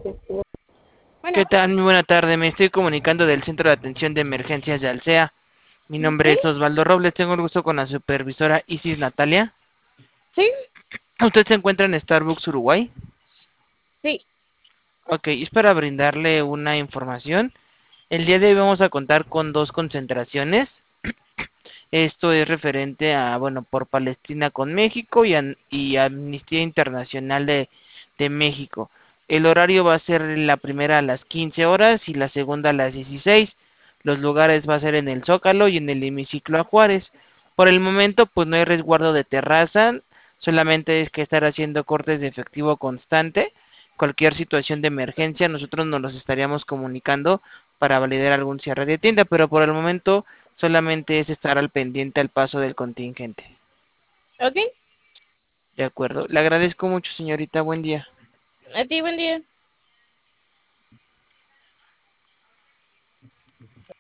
¿Qué Bueno, tal? Muy buena tarde. Me estoy comunicando del Centro de Atención de Emergencias de Alsea. Mi nombre sí, es Osvaldo Robles. Tengo el gusto con la supervisora Isis Natalia. sí, ¿Usted se encuentra en Starbucks, Uruguay? sí, Ok, es para brindarle una información. El día de hoy vamos a contar con dos concentraciones. Esto es referente a, bueno, por Palestina con México y Amnistía Internacional de México. El horario va a ser la primera a las 15 horas y la segunda a las 16. Los lugares va a ser en el Zócalo y en el hemiciclo a Juárez. Por el momento, pues no hay resguardo de terraza, solamente es que estar haciendo cortes de efectivo constante. Cualquier situación de emergencia, nosotros nos los estaríamos comunicando para validar algún cierre de tienda, pero por el momento solamente es estar al pendiente al paso del contingente. ok. De acuerdo. Le agradezco mucho, señorita. Buen día. A ti, buen día.